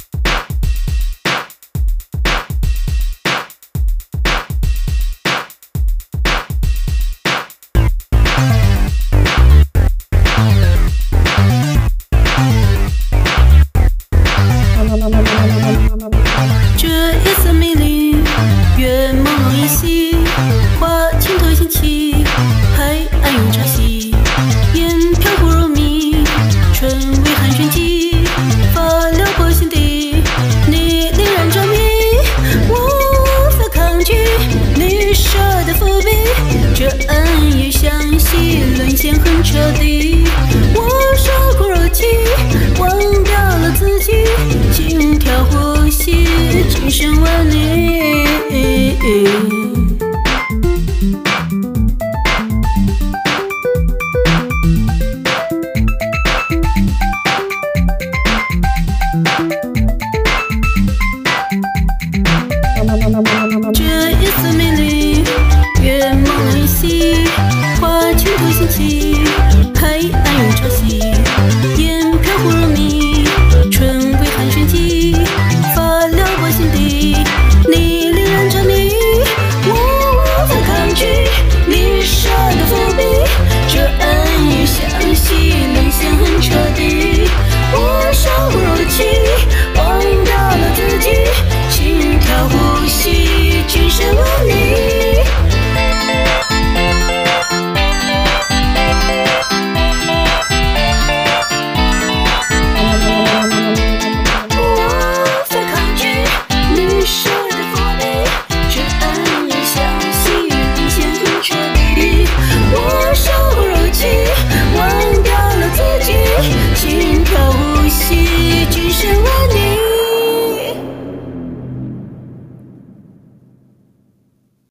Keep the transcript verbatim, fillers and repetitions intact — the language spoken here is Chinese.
这夜色迷离，月朦胧依稀，花情头兴起，海岸用潮汐，烟飘忽如迷，唇微寒暄际，发撩拨心底，你令人着迷，我无法抗拒你设的伏笔，这恩也相惜，沦陷很彻底，我受苦如泣，忘掉了自己，心跳呼吸，今生问你。